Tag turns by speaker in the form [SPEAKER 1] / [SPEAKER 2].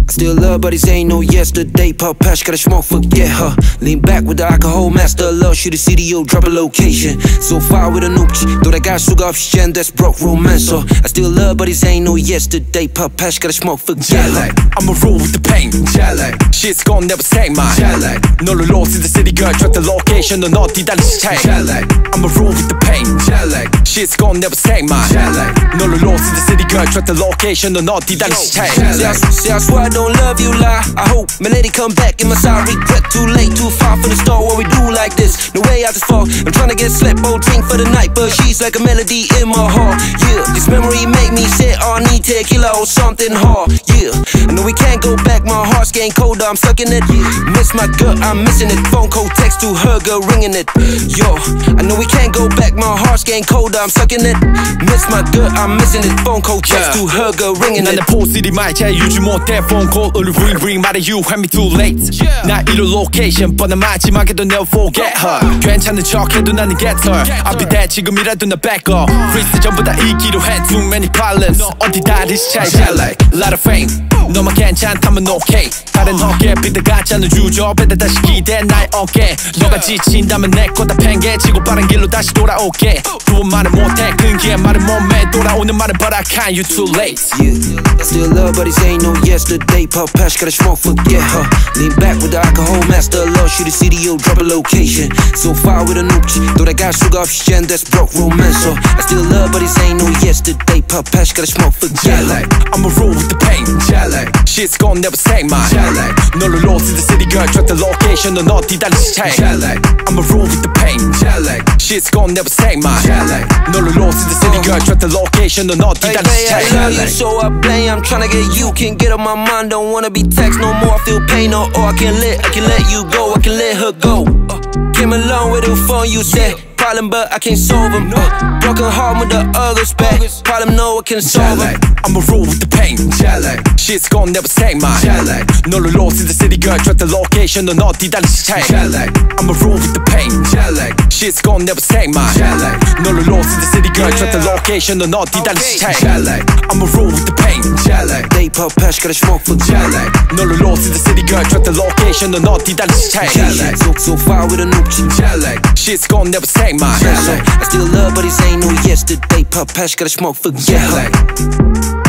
[SPEAKER 1] I still love, but it ain't no yesterday. Pop Pash, gotta smoke, forget her. Lean back with the alcohol, master love. Shoot a CDO, drop a location. So far with a nooch, though that guy sugar off gen, that's broke romance. So I still love, but it ain't no yesterday. Pop Pash, gotta smoke, forget her.
[SPEAKER 2] I'ma roll with the pain. Shit's gone, never take mine. 너를 lost in the city, girl. Track the location, 넌 어디 달리지 차. I'ma roll with the pain. Shit's gone, never take mine. 너를 lost in the city, girl. Track the location, 넌 어디 달리지 차.
[SPEAKER 1] See, I swear I don't love you, lie. I hope my lady come back in my side. Regret too late, too far from the store where we do like this. No way I just fall. I'm tryna get slept, old drink for the night, but she's like a melody in my heart. Yeah, this memory make me say, oh, I need tequila or something hard. Yeah, I know we can't go back. My heart's getting colder, I'm sucking it. Miss my girl, I'm missing it. Phone call, text to her, girl ringing it. Yo, I know we can't go back. My heart's getting colder, I'm sucking it. Miss my girl, I'm missing it. Phone call, text to her, girl ringing it.
[SPEAKER 2] 나는 포스리 말 잘 유지 못해. phone call only ring ring 말해 you had me too late. 나 이런 location 뻔한 마지막에도 never forget her. 괜찮은 척해도 나는 get her. I'll be there 지금이라도 나 back up. freestyle 전부 다 이기로 해. too many problems 어디 다리지 잘 lot of fame. 너만 괜찮다면 okay. 다른 어깨 비트 가짜는 주저 배다 다시 기대 나의 어깨. 너가 지친다면 내 거다 팽개치고 빠른 길로 다시 돌아올게. 두번 말은 못해 근기에 말은 몸에 돌아오는 말은 but I can't you too late.
[SPEAKER 1] Yeah, I still love but it ain't no yesterday. Pop Pash, gotta smoke, forget her. Lean back with the alcohol, master love. Shoot a CDO, drop a location. So far with a nooch, though that guy sugar off gen, that's broke romance. So I still love but it ain't no yesterday. Pop Pash, gotta smoke, forget her.
[SPEAKER 2] I'ma roll with the pain. Shit's gone, never take mine. 너를 lost in the city, girl. Track the location, 넌 어디 달리지 차. I'ma roll with the pain. Shit's gone, never take mine. 너를 lost in the city, girl. Track the location, 넌 어디 달리지 차.
[SPEAKER 1] I love you, so I play. I'm tryna get you, can't get on my mind. Don't wanna be text no more. I feel pain, no. Or I can let you go. I can let her go. Came along with the phone, you said. Problem, but I can't solve them. Broken heart with the others back. Problem, no, I can solve them.
[SPEAKER 2] I'ma roll with the pain. Shit's gone, never take mine. 너를 lost in the city, girl. Track the location, 넌 어디 달리지 차. I'ma roll with the pain. Shit's gone, never take mine. 너를 lost in the city, girl. Track the location, 넌 어디 달리지 차. I'ma roll with the pain.
[SPEAKER 1] They Pop Pash, gotta smoke for
[SPEAKER 2] 너를 lost in the city, girl. Track the location, 넌 어디 달리지 차.
[SPEAKER 1] So far with a nooch.
[SPEAKER 2] Shit's gone, never take mine.
[SPEAKER 1] I still love, but it ain't no yesterday. Pop Pash, gotta smoke, forget her.